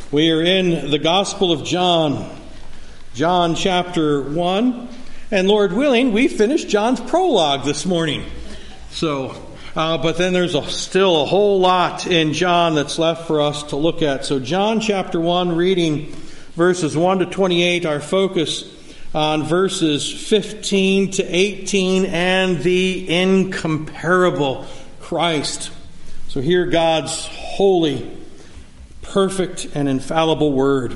We are in the Gospel of John, John chapter 1. And Lord willing, we finished John's prologue this morning. But then there's still a whole lot in John that's left for us to look at. So John chapter 1, reading verses 1 to 28, our focus on verses 15 to 18 and the incomparable Christ. So hear God's holy, perfect, and infallible word.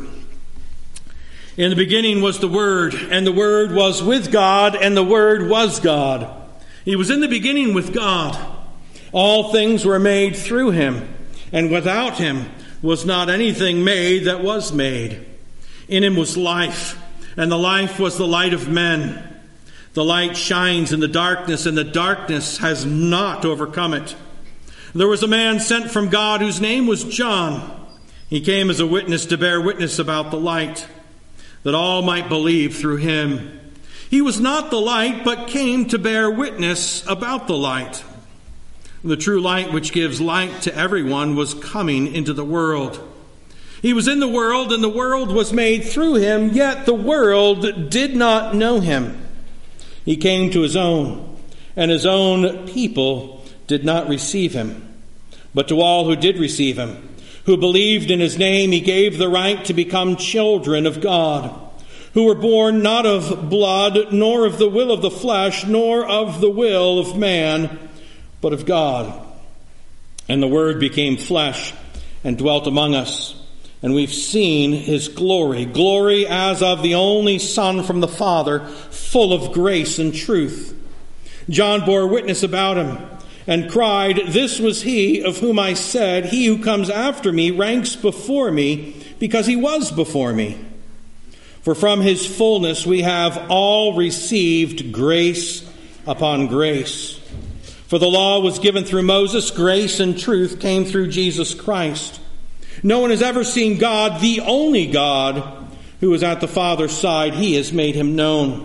In the beginning was the Word, and the Word was with God, and the Word was God. He was in the beginning with God. All things were made through him, and without him was not anything made that was made. In him was life, and the life was the light of men. The light shines in the darkness, and the darkness has not overcome it. There was a man sent from God whose name was John. He came as a witness to bear witness about the light, that all might believe through him. He was not the light, but came to bear witness about the light. The true light, which gives light to everyone, was coming into the world. He was in the world, and the world was made through him, yet the world did not know him. He came to his own, and his own people did not receive him. But to all who did receive him, who believed in his name, he gave the right to become children of God, who were born not of blood, nor of the will of the flesh, nor of the will of man, but of God. And the Word became flesh and dwelt among us, and we've seen his glory, glory as of the only Son from the Father, full of grace and truth. John bore witness about him, and cried, "This was he of whom I said, he who comes after me ranks before me, because he was before me." For from his fullness we have all received grace upon grace. For the law was given through Moses, grace and truth came through Jesus Christ. No one has ever seen God, the only God, who is at the Father's side. He has made him known.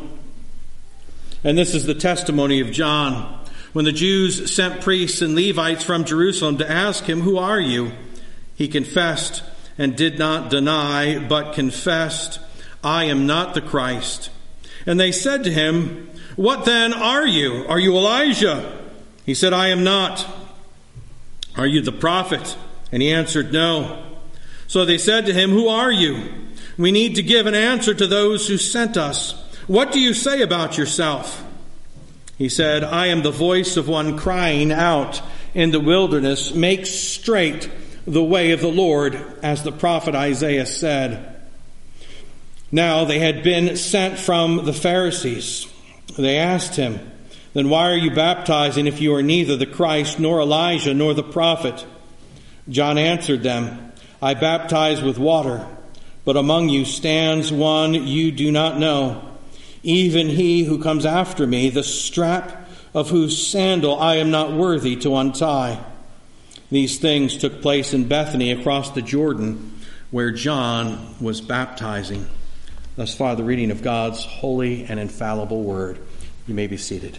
And this is the testimony of John. When the Jews sent priests and Levites from Jerusalem to ask him, "Who are you?" he confessed and did not deny, but confessed, "I am not the Christ." And they said to him, "What then are you? Are you Elijah?" He said, "I am not." "Are you the prophet?" And he answered, "No." So they said to him, "Who are you? We need to give an answer to those who sent us. What do you say about yourself?" He said, "I am the voice of one crying out in the wilderness, 'Make straight the way of the Lord,' as the prophet Isaiah said." Now they had been sent from the Pharisees. They asked him, "Then why are you baptizing if you are neither the Christ, nor Elijah, nor the prophet?" John answered them, "I baptize with water, but among you stands one you do not know, even he who comes after me, the strap of whose sandal I am not worthy to untie." These things took place in Bethany across the Jordan, where John was baptizing. Thus far the reading of God's holy and infallible word. You may be seated.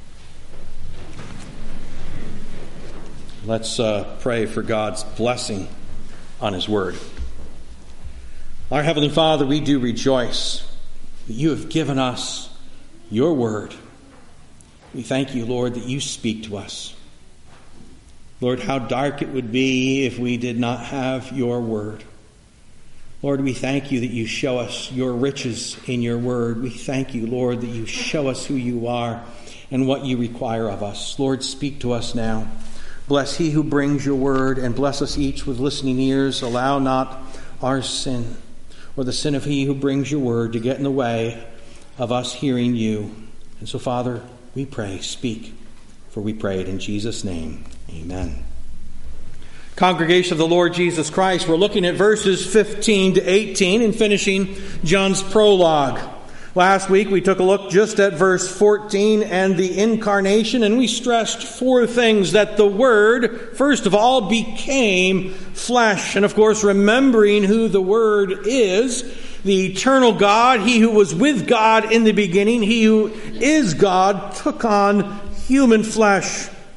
Let's pray for God's blessing on his word. Our Heavenly Father, we do rejoice that you have given us your word. We thank you, Lord, that you speak to us. Lord, how dark it would be if we did not have your word. Lord, we thank you that you show us your riches in your word. We thank you, Lord, that you show us who you are and what you require of us. Lord, speak to us now. Bless he who brings your word, and bless us each with listening ears. Allow not our sin or the sin of he who brings your word to get in the way of us hearing you. And so, Father, we pray, speak, for we pray it in Jesus' name. Amen. Congregation of the Lord Jesus Christ, we're looking at verses 15 to 18 and finishing John's prologue. Last week we took a look just at verse 14 and the incarnation, and we stressed four things: that the Word, first of all, became flesh. And of course, remembering who the Word is, the eternal God, he who was with God in the beginning, he who is God, took on human flesh.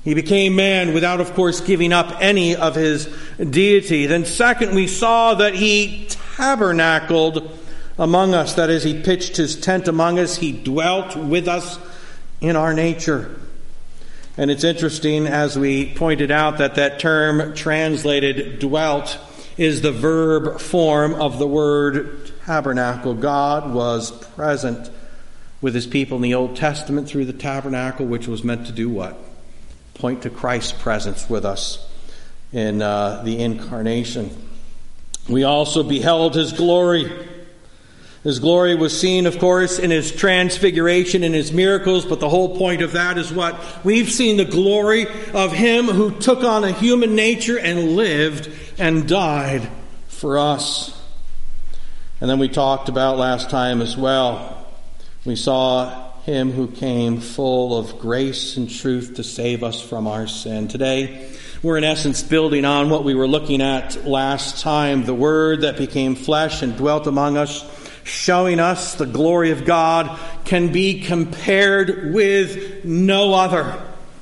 He became man without, of course, giving up any of his deity. Then second, we saw that he tabernacled among us. That is, he pitched his tent among us. He dwelt with us in our nature. And it's interesting, as we pointed out, that term translated dwelt is the verb form of the word tabernacle. God was present with his people in the Old Testament through the tabernacle, which was meant to do what? Point to Christ's presence with us in the incarnation. We also beheld his glory. His glory was seen, of course, in his transfiguration and his miracles, but the whole point of that is what? We've seen the glory of him who took on a human nature and lived and died for us. And then we talked about last time as well, we saw him who came full of grace and truth to save us from our sin. Today, we're in essence building on what we were looking at last time, the Word that became flesh and dwelt among us, showing us the glory of God can be compared with no other.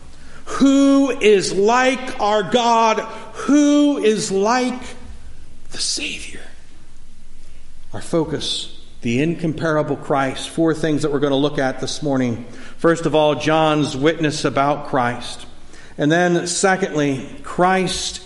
Who is like our God? Who is like the Savior? Our focus, the incomparable Christ. 4 things that we're going to look at this morning. First of all, John's witness about Christ. And then secondly, Christ's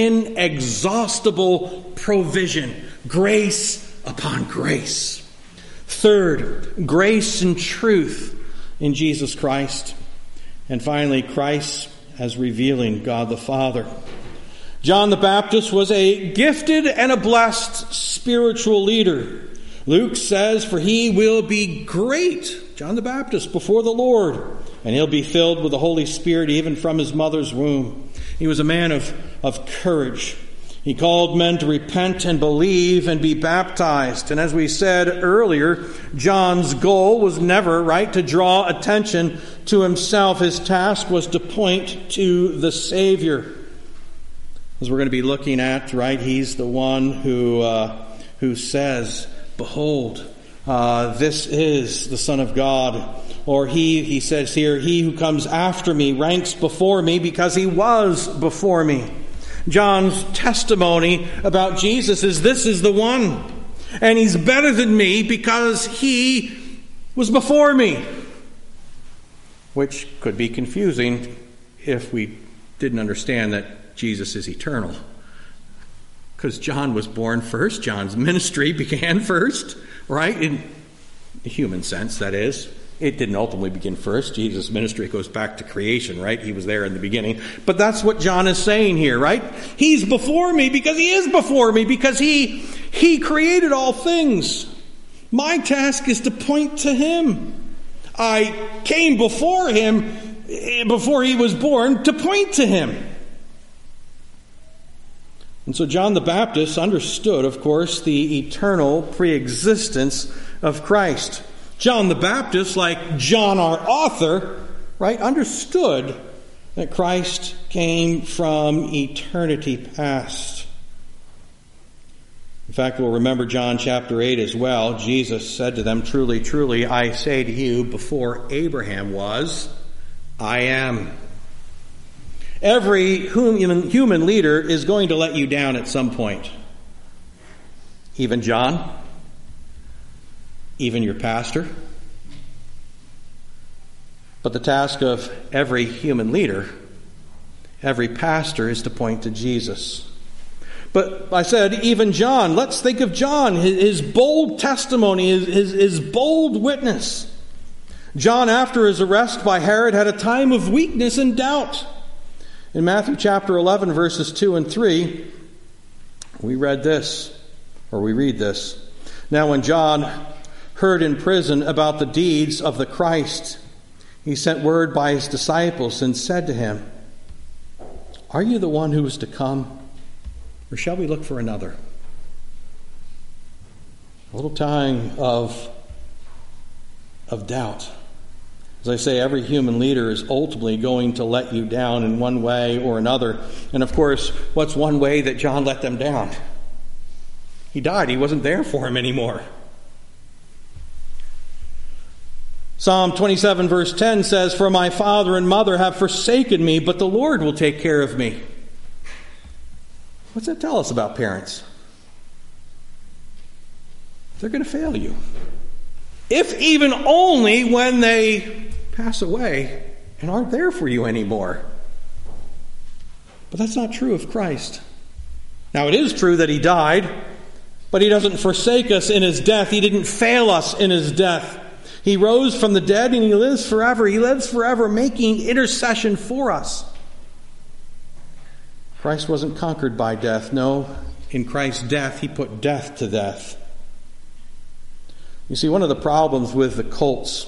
inexhaustible provision. Grace upon grace. Third, grace and truth in Jesus Christ. And finally, Christ as revealing God the Father. John the Baptist was a gifted and a blessed spiritual leader. Luke says, for he will be great, John the Baptist, before the Lord, and he'll be filled with the Holy Spirit even from his mother's womb. He was a man of courage. He called men to repent and believe and be baptized. And as we said earlier, John's goal was never, to draw attention to himself. His task was to point to the Savior. As we're going to be looking at, he's the one who says, behold, this is the Son of God. Or he says here, he who comes after me ranks before me because he was before me. John's testimony about Jesus is, this is the one. And he's better than me because he was before me. Which could be confusing if we didn't understand that Jesus is eternal. Because John was born first. John's ministry began first, in the human sense, that is. It didn't ultimately begin first. Jesus' ministry goes back to creation, He was there in the beginning. But that's what John is saying here, He's before me because he is before me, because he created all things. My task is to point to him. I came before him, before he was born, to point to him. And so John the Baptist understood, of course, the eternal preexistence of Christ. John the Baptist, like John our author, understood that Christ came from eternity past. In fact, we'll remember John chapter 8 as well. Jesus said to them, truly, truly, I say to you, before Abraham was, I am. Every human leader is going to let you down at some point. Even John. Even your pastor. But the task of every human leader, every pastor, is to point to Jesus. But I said, even John. Let's think of John, his bold testimony, his bold witness. John, after his arrest by Herod, had a time of weakness and doubt. In Matthew chapter 11, verses 2 and 3, we read this. Now when John heard in prison about the deeds of the Christ, he sent word by his disciples and said to him, are you the one who is to come, or shall we look for another? A little time of doubt. As I say, every human leader is ultimately going to let you down in one way or another. And of course, what's one way that John let them down? He died. He wasn't there for him anymore. Psalm 27 verse 10 says, "For my father and mother have forsaken me, but the Lord will take care of me." What's that tell us about parents? They're going to fail you. If even only when they pass away and aren't there for you anymore. But that's not true of Christ. Now, it is true that he died, but he doesn't forsake us in his death. He didn't fail us in his death. He rose from the dead and he lives forever. He lives forever, making intercession for us. Christ wasn't conquered by death. No, in Christ's death, he put death to death. You see, one of the problems with the cults,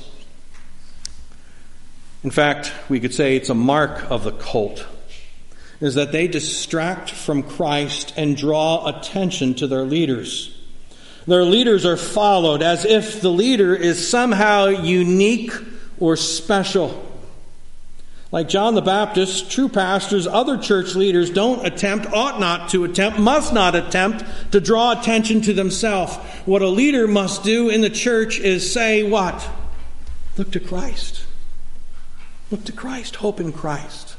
in fact, we could say it's a mark of the cult, is that they distract from Christ and draw attention to their leaders. Their leaders are followed as if the leader is somehow unique or special. Like John the Baptist, true pastors, other church leaders don't attempt, ought not to attempt, must not attempt to draw attention to themselves. What a leader must do in the church is say what? Look to Christ. Look to Christ. Hope in Christ.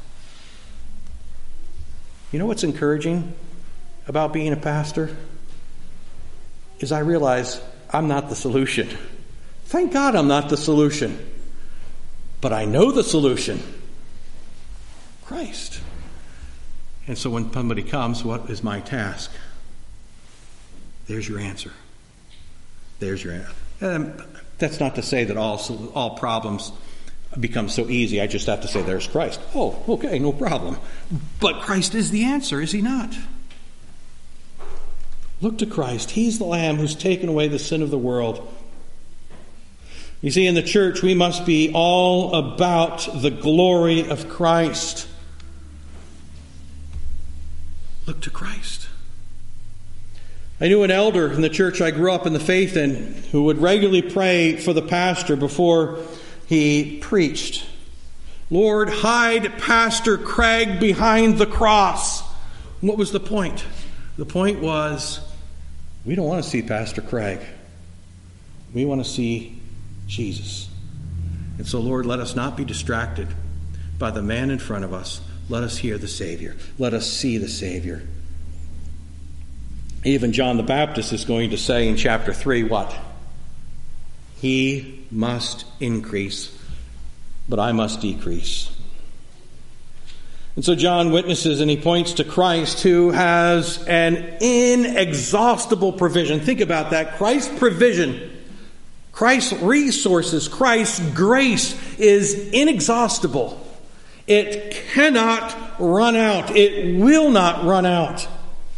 You know what's encouraging about being a pastor? Is I realize I'm not the solution. Thank God I'm not the solution. But I know the solution. Christ. And so when somebody comes, what is my task? There's your answer. There's your answer. That's not to say that all problems become so easy. I just have to say, there's Christ. Oh, okay, no problem. But Christ is the answer, is he not? Look to Christ. He's the Lamb who's taken away the sin of the world. You see, in the church, we must be all about the glory of Christ. Look to Christ. I knew an elder in the church I grew up in the faith in who would regularly pray for the pastor before he preached. Lord, hide Pastor Craig behind the cross. What was the point? The point was, we don't want to see Pastor Craig. We want to see Jesus. And so, Lord, let us not be distracted by the man in front of us. Let us hear the Savior. Let us see the Savior. Even John the Baptist is going to say in chapter 3, what? He must increase, but I must decrease. And so John witnesses and he points to Christ, who has an inexhaustible provision. Think about that. Christ's provision, Christ's resources, Christ's grace is inexhaustible. It cannot run out. It will not run out.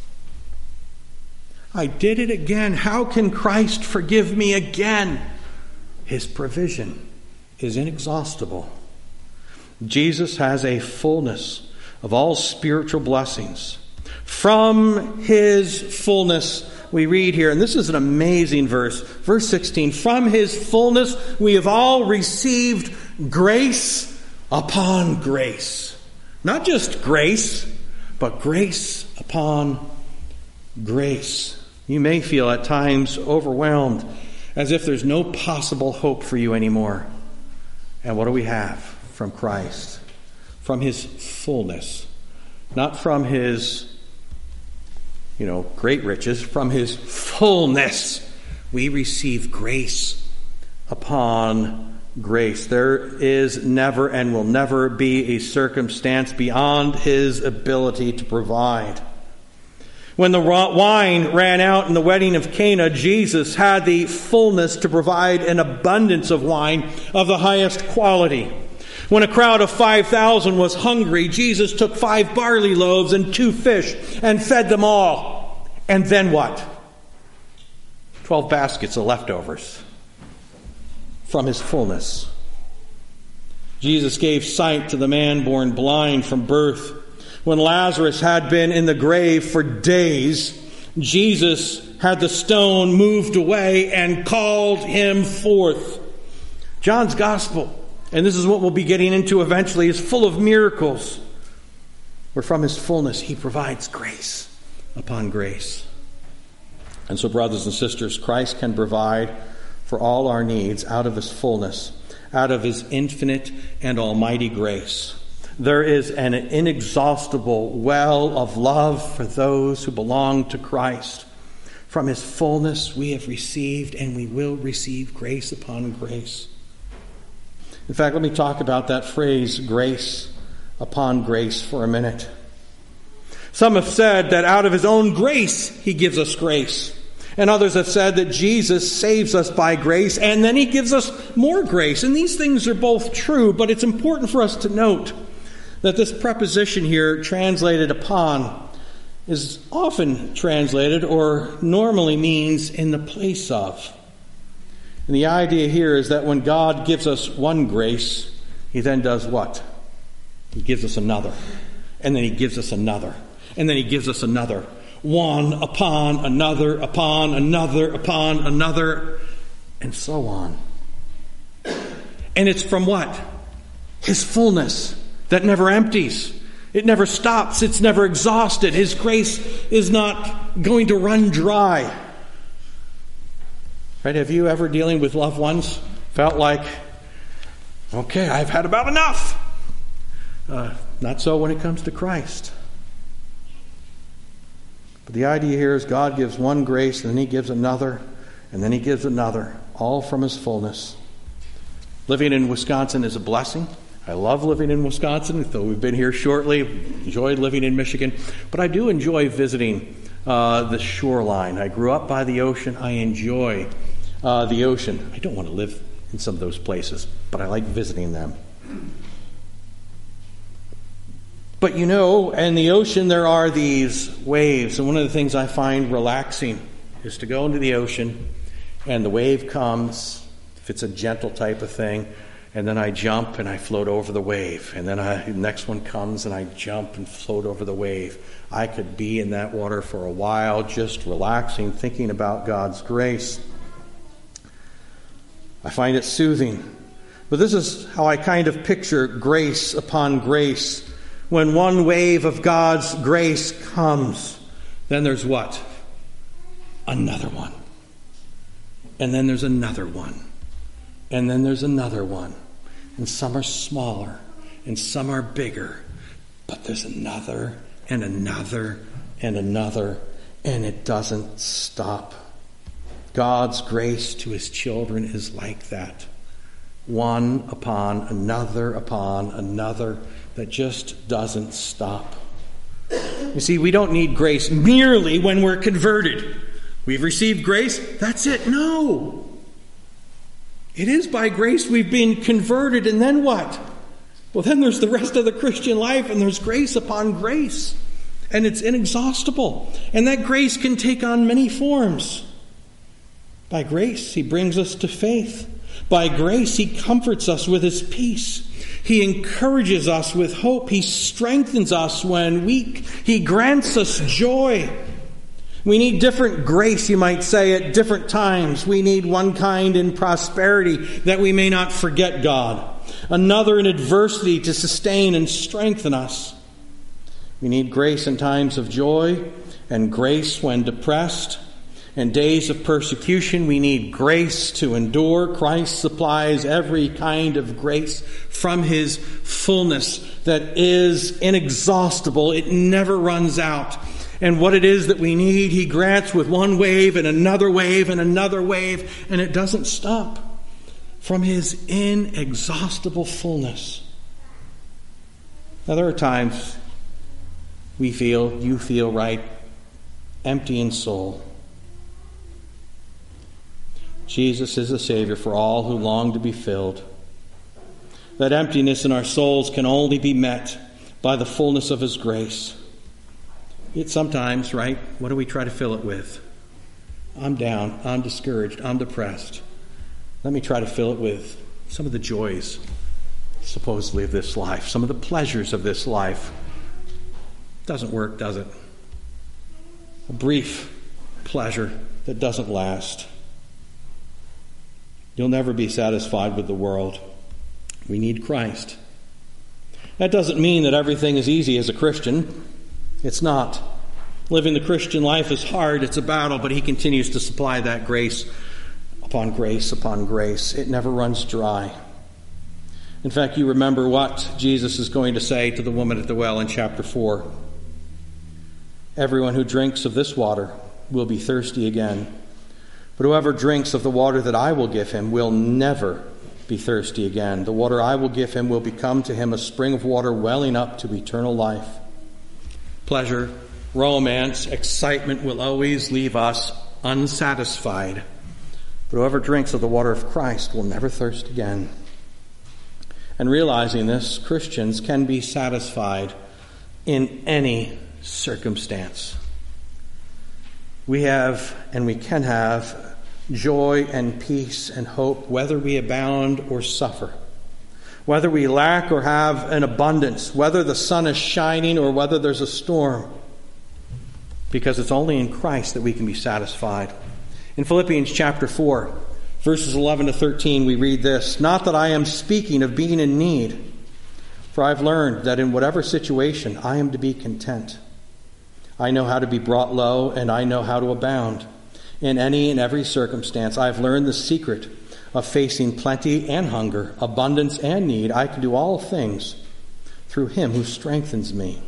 I did it again. How can Christ forgive me again? His provision is inexhaustible. Jesus has a fullness of all spiritual blessings. From his fullness, we read here, and this is an amazing verse, verse 16, from his fullness we have all received grace upon grace. Not just grace, but grace upon grace. You may feel at times overwhelmed, as if there's no possible hope for you anymore. And what do we have from Christ? From his fullness. Not from his, great riches. From his fullness, we receive grace upon grace. There is never and will never be a circumstance beyond his ability to provide. When the wine ran out in the wedding of Cana, Jesus had the fullness to provide an abundance of wine of the highest quality. When a crowd of 5,000 was hungry, Jesus took 5 barley loaves and 2 fish and fed them all. And then what? 12 baskets of leftovers from his fullness. Jesus gave sight to the man born blind from birth. When Lazarus had been in the grave for days, Jesus had the stone moved away and called him forth. John's gospel, and this is what we'll be getting into eventually, is full of miracles, where from his fullness he provides grace upon grace. And so, brothers and sisters, Christ can provide for all our needs out of his fullness, out of his infinite and almighty grace. There is an inexhaustible well of love for those who belong to Christ. From his fullness we have received and we will receive grace upon grace. In fact, let me talk about that phrase, grace upon grace, for a minute. Some have said that out of his own grace he gives us grace. And others have said that Jesus saves us by grace and then he gives us more grace. And these things are both true, but it's important for us to note that this preposition here, translated upon, is often translated or normally means in the place of. And the idea here is that when God gives us one grace, he then does what? He gives us another. And then he gives us another. And then he gives us another. One upon another, upon another, upon another, and so on. And it's from what? His fullness that never empties. It never stops. It's never exhausted. His grace is not going to run dry. Right? Have you ever, dealing with loved ones, felt like, okay, I've had about enough? Not so when it comes to Christ. But the idea here is God gives one grace, and then he gives another, and then he gives another, all from his fullness. Living in Wisconsin is a blessing. I love living in Wisconsin, though we've been here shortly. Enjoyed living in Michigan. But I do enjoy visiting the shoreline. I grew up by the ocean. I enjoy the ocean. I don't want to live in some of those places, but I like visiting them. But you know, in the ocean there are these waves. And one of the things I find relaxing is to go into the ocean and the wave comes, if it's a gentle type of thing, and then I jump and I float over the wave. And then the next one comes and I jump and float over the wave. I could be in that water for a while, just relaxing, thinking about God's grace. I find it soothing. But this is how I kind of picture grace upon grace. When one wave of God's grace comes, then there's what? Another one. And then there's another one. And then there's another one. And some are smaller and some are bigger. But there's another and another and another. And it doesn't stop. God's grace to his children is like that. One upon another that just doesn't stop. You see, we don't need grace merely when we're converted. We've received grace, that's it. No. It is by grace we've been converted, and then what? Well, then there's the rest of the Christian life, and there's grace upon grace. And it's inexhaustible. And that grace can take on many forms. By grace, he brings us to faith. By grace, he comforts us with his peace. He encourages us with hope. He strengthens us when weak. He grants us joy. We need different grace, you might say, at different times. We need one kind in prosperity that we may not forget God. Another in adversity to sustain and strengthen us. We need grace in times of joy and grace when depressed. In days of persecution, we need grace to endure. Christ supplies every kind of grace from his fullness that is inexhaustible. It never runs out. And what it is that we need, he grants with one wave and another wave and another wave, and it doesn't stop from his inexhaustible fullness. Now, there are times you feel right, empty in soul. Jesus is the Savior for all who long to be filled. That emptiness in our souls can only be met by the fullness of his grace. Yet sometimes, right, what do we try to fill it with? I'm down, I'm discouraged, I'm depressed. Let me try to fill it with some of the joys, supposedly, of this life, some of the pleasures of this life. Doesn't work, does it? A brief pleasure that doesn't last. You'll never be satisfied with the world. We need Christ. That doesn't mean that everything is easy as a Christian. It's not. Living the Christian life is hard. It's a battle, but he continues to supply that grace upon grace upon grace. It never runs dry. In fact, you remember what Jesus is going to say to the woman at the well in chapter 4. Everyone who drinks of this water will be thirsty again. But whoever drinks of the water that I will give him will never be thirsty again. The water I will give him will become to him a spring of water welling up to eternal life. Pleasure, romance, excitement will always leave us unsatisfied. But whoever drinks of the water of Christ will never thirst again. And realizing this, Christians can be satisfied in any circumstance. We have and we can have joy and peace and hope, whether we abound or suffer, whether we lack or have an abundance, whether the sun is shining or whether there's a storm, because it's only in Christ that we can be satisfied. In Philippians chapter 4, verses 11 to 13, we read this: "Not that I am speaking of being in need, for I've learned that in whatever situation I am to be content. I know how to be brought low, and I know how to abound. In any and every circumstance, I've learned the secret of facing plenty and hunger, abundance and need. I can do all things through him who strengthens me."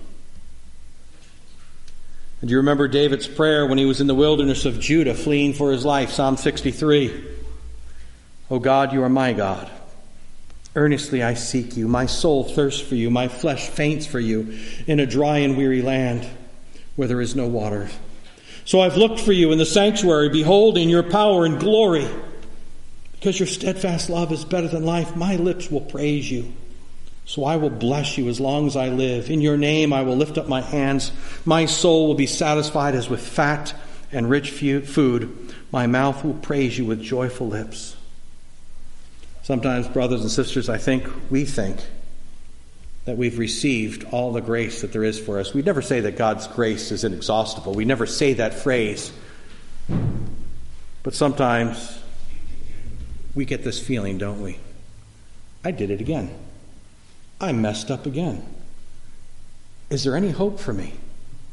And do you remember David's prayer when he was in the wilderness of Judah, fleeing for his life? Psalm 63. "O God, you are my God. Earnestly I seek you. My soul thirsts for you. My flesh faints for you in a dry and weary land where there is no water. So I've looked for you in the sanctuary, beholding your power and glory. Because your steadfast love is better than life, my lips will praise you. So I will bless you as long as I live. In your name I will lift up my hands. My soul will be satisfied as with fat and rich food. My mouth will praise you with joyful lips." Sometimes, brothers and sisters, we think that we've received all the grace that there is for us. We never say that God's grace is inexhaustible. We never say that phrase. But sometimes we get this feeling, don't we? I did it again. I messed up again. Is there any hope for me?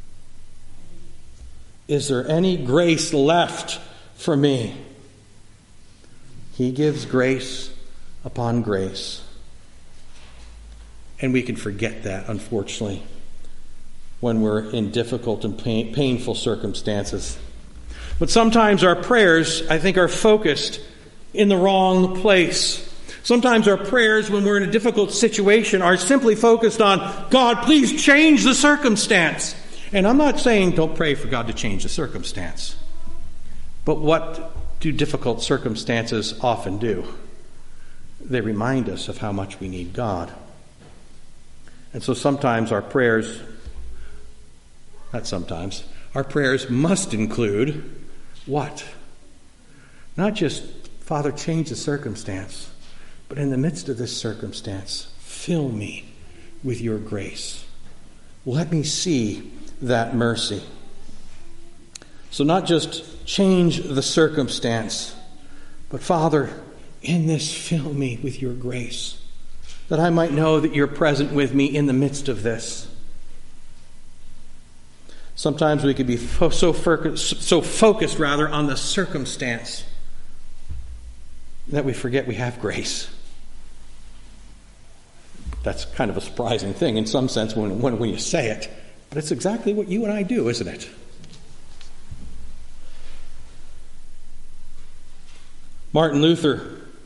Is there any grace left for me? He gives grace upon grace. And we can forget that, unfortunately, when we're in difficult and painful circumstances. But sometimes our prayers, are focused in the wrong place. Sometimes our prayers, when we're in a difficult situation, are simply focused on, "God, please change the circumstance." And I'm not saying don't pray for God to change the circumstance. But what do difficult circumstances often do? They remind us of how much we need God. And so sometimes our prayers, our prayers must include what? Not just, "Father, change the circumstance," but in the midst of this circumstance, fill me with your grace. Let me see that mercy. So not just change the circumstance, but Father, in this, fill me with your grace, that I might know that you're present with me in the midst of this. Sometimes we could be so focused on the circumstance that we forget we have grace. That's kind of a surprising thing in some sense when you say it, but it's exactly what you and I do, isn't it? Martin Luther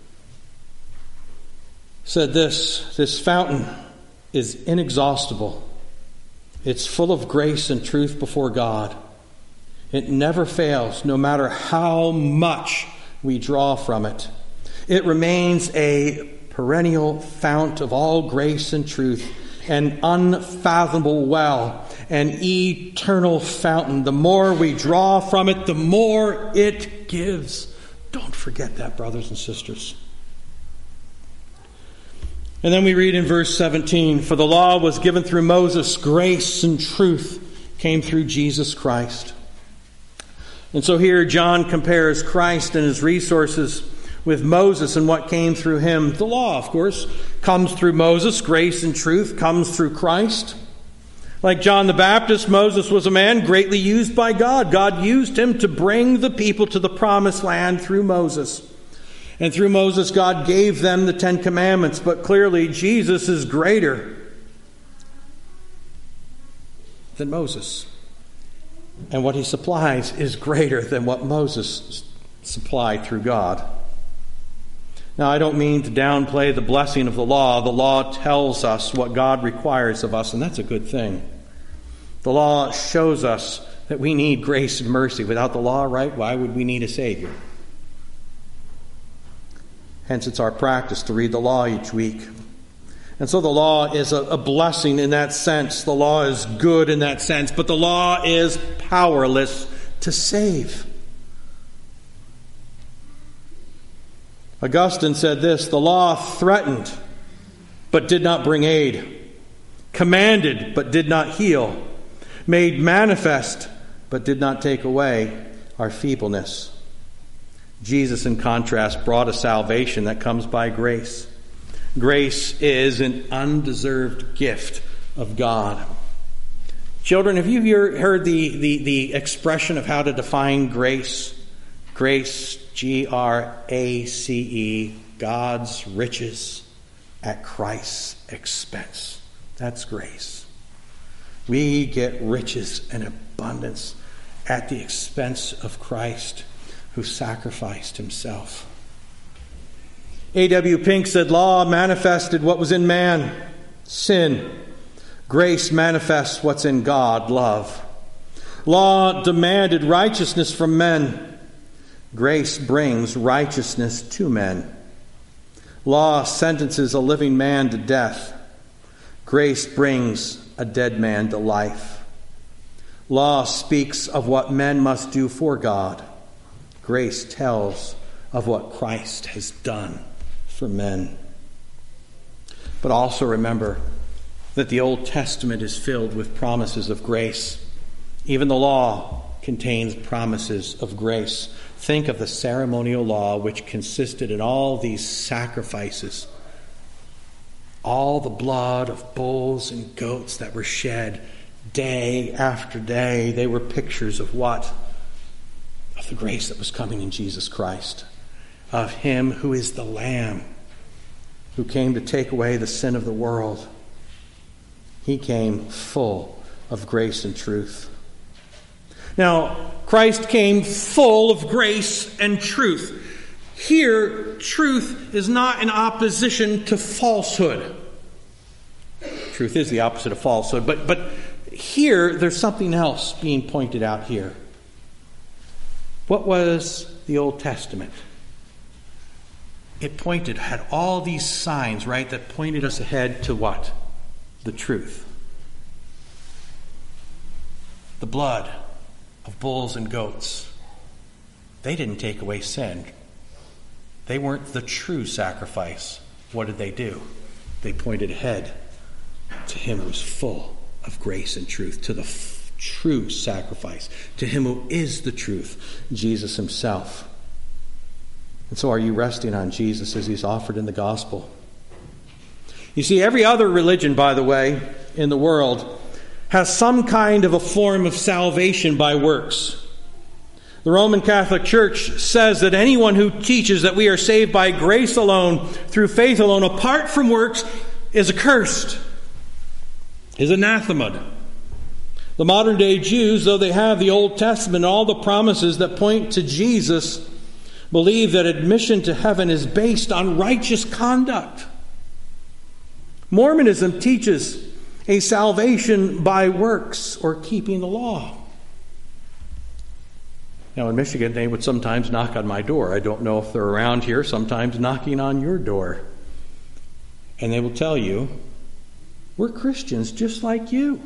said this fountain is inexhaustible. It's full of grace and truth before God. It never fails, no matter how much we draw from it. It remains a perennial fount of all grace and truth, an unfathomable well, an eternal fountain. The more we draw from it, the more it gives. Don't forget that, brothers and sisters. And then we read in verse 17, "For the law was given through Moses, grace and truth came through Jesus Christ." And so here John compares Christ and his resources with Moses and what came through him. The law, of course, comes through Moses. Grace and truth comes through Christ. Like John the Baptist, Moses was a man greatly used by God. God used him to bring the people to the promised land through Moses. And through Moses, God gave them the Ten Commandments. But clearly, Jesus is greater than Moses. And what he supplies is greater than what Moses supplied through God. Now, I don't mean to downplay the blessing of the law. The law tells us what God requires of us, and that's a good thing. The law shows us that we need grace and mercy. Without the law, right, why would we need a Savior? Hence, it's our practice to read the law each week. And so the law is a blessing in that sense. The law is good in that sense. But the law is powerless to save. Augustine said this: the law threatened, but did not bring aid. Commanded, but did not heal. Made manifest, but did not take away our feebleness. Jesus, in contrast, brought a salvation that comes by grace. Grace is an undeserved gift of God. Children, have you heard the expression of how to define grace? Grace, G-R-A-C-E, God's riches at Christ's expense. That's grace. We get riches and abundance at the expense of Christ, who sacrificed himself. A.W. Pink said, law manifested what was in man, sin. Grace manifests what's in God, love. Law demanded righteousness from men. Grace brings righteousness to men. Law sentences a living man to death. Grace brings a dead man to life. Law speaks of what men must do for God. Grace tells of what Christ has done for men. But also remember that the Old Testament is filled with promises of grace. Even the law contains promises of grace. Think of the ceremonial law, which consisted in all these sacrifices. All the blood of bulls and goats that were shed day after day. They were pictures of what? Of the grace that was coming in Jesus Christ. Of him who is the Lamb, who came to take away the sin of the world. He came full of grace and truth. Now, Christ came full of grace and truth. Here, truth is not in opposition to falsehood. Truth is the opposite of falsehood, but here there's something else being pointed out here. What was the Old Testament? It had all these signs, right, that pointed us ahead to what? The truth. The blood of bulls and goats. They didn't take away sin. They weren't the true sacrifice. What did they do? They pointed ahead to him who was full of grace and truth, to the true sacrifice, to him who is the truth, Jesus himself. And so are you resting on Jesus as he's offered in the gospel? You see, every other religion, by the way, in the world has some kind of a form of salvation by works. The Roman Catholic Church says that anyone who teaches that we are saved by grace alone, through faith alone, apart from works, is accursed, is anathema. The modern day Jews, though they have the Old Testament and all the promises that point to Jesus, believe that admission to heaven is based on righteous conduct. Mormonism teaches a salvation by works or keeping the law. Now in Michigan, they would sometimes knock on my door. I don't know if they're around here, sometimes knocking on your door. And they will tell you, we're Christians just like you.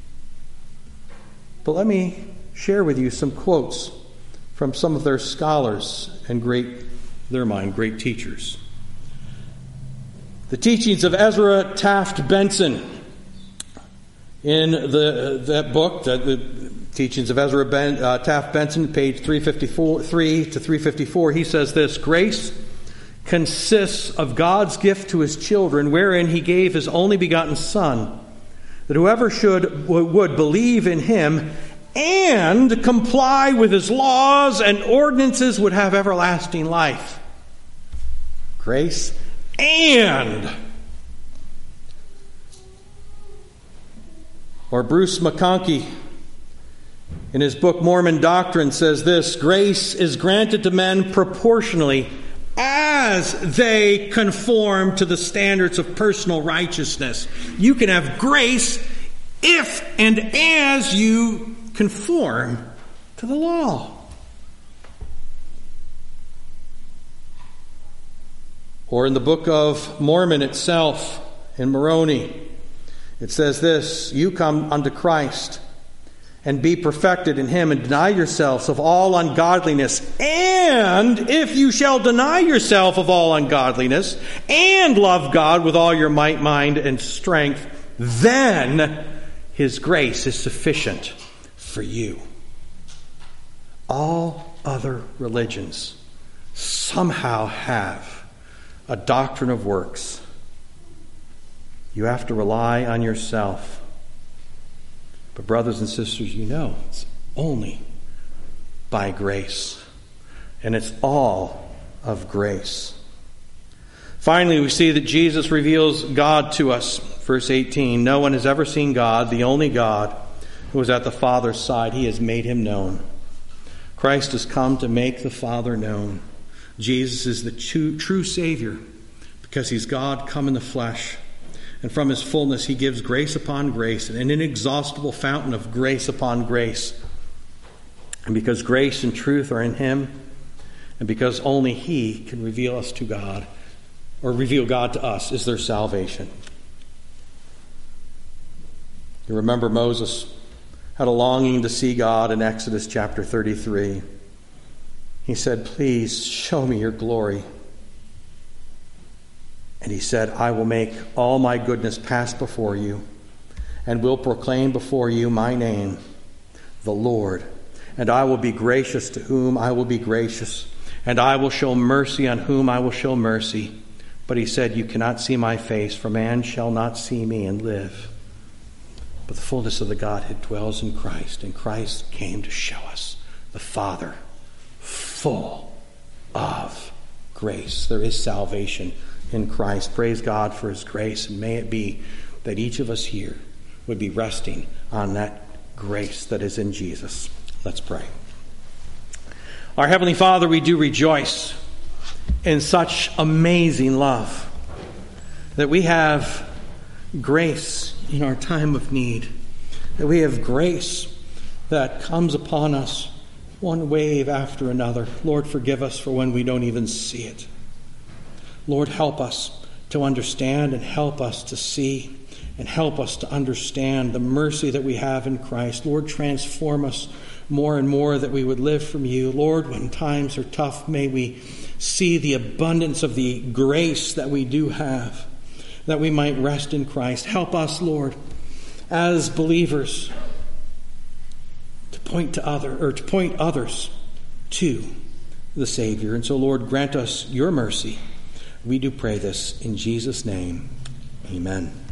But let me share with you some quotes from some of their scholars and great teachers. The teachings of Ezra Taft Benson. In that book, the teachings of Ezra Taft Benson, page 353 to 354, he says this: grace consists of God's gift to his children, wherein he gave his only begotten Son, that whoever would believe in him and comply with his laws and ordinances would have everlasting life. grace and. Or Bruce McConkie, in his book Mormon Doctrine, says this: grace is granted to men proportionally as they conform to the standards of personal righteousness. You can have grace if and as you conform to the law. Or in the Book of Mormon itself, in Moroni, it says this: you come unto Christ and be perfected in him, and deny yourselves of all ungodliness. And if you shall deny yourself of all ungodliness and love God with all your might, mind, and strength, then his grace is sufficient for you. All other religions somehow have a doctrine of works. You have to rely on yourself. But brothers and sisters, you know, it's only by grace. And it's all of grace. Finally, we see that Jesus reveals God to us. Verse 18, no one has ever seen God, the only God who is at the Father's side. He has made him known. Christ has come to make the Father known. Jesus is the true Savior because he's God come in the flesh. And from his fullness he gives grace upon grace, an inexhaustible fountain of grace upon grace. And because grace and truth are in him, and because only he can reveal us to God, or reveal God to us, is their salvation. You remember Moses had a longing to see God in Exodus chapter 33. He said, please show me your glory. And he said, I will make all my goodness pass before you, and will proclaim before you my name, the Lord. And I will be gracious to whom I will be gracious, and I will show mercy on whom I will show mercy. But he said, you cannot see my face, for man shall not see me and live. But the fullness of the Godhead dwells in Christ, and Christ came to show us the Father full of grace. There is salvation in Christ. Praise God for his grace, and may it be that each of us here would be resting on that grace that is in Jesus. Let's pray. Our Heavenly Father, we do rejoice in such amazing love that we have grace in our time of need, that we have grace that comes upon us one wave after another. Lord, forgive us for when we don't even see it. Lord, help us to understand and help us to see and help us to understand the mercy that we have in Christ. Lord, transform us more and more that we would live from you. Lord, when times are tough, may we see the abundance of the grace that we do have, that we might rest in Christ. Help us, Lord, as believers, to point others to the Savior. And so, Lord, grant us your mercy. We do pray this in Jesus' name. Amen.